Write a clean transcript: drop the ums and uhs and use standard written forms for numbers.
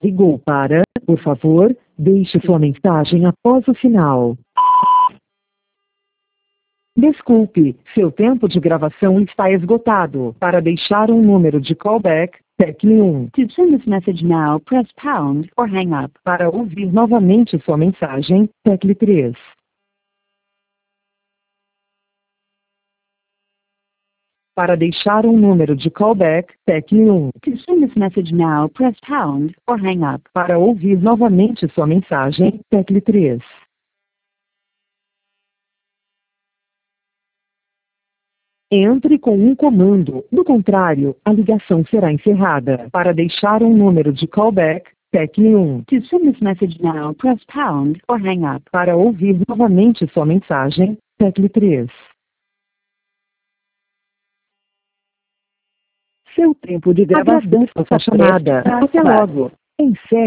Ligou para, por favor, deixe sua mensagem após o sinal. Desculpe, seu tempo de gravação está esgotado. Para deixar um número de callback, tecle 1. To send this message now, press pound or hang up. Para ouvir novamente sua mensagem, tecle 3. Para deixar um número de callback, tecle 1. To send this message now, press pound or hang up. Para ouvir novamente sua mensagem, tecle 3. Entre com um comando, do contrário, a ligação será encerrada. Para deixar um número de callback, tecle 1. To send this message now, press pound or hang up. Para ouvir novamente sua mensagem, tecle 3. Seu tempo de gravação está chamada. Até logo. Encerre.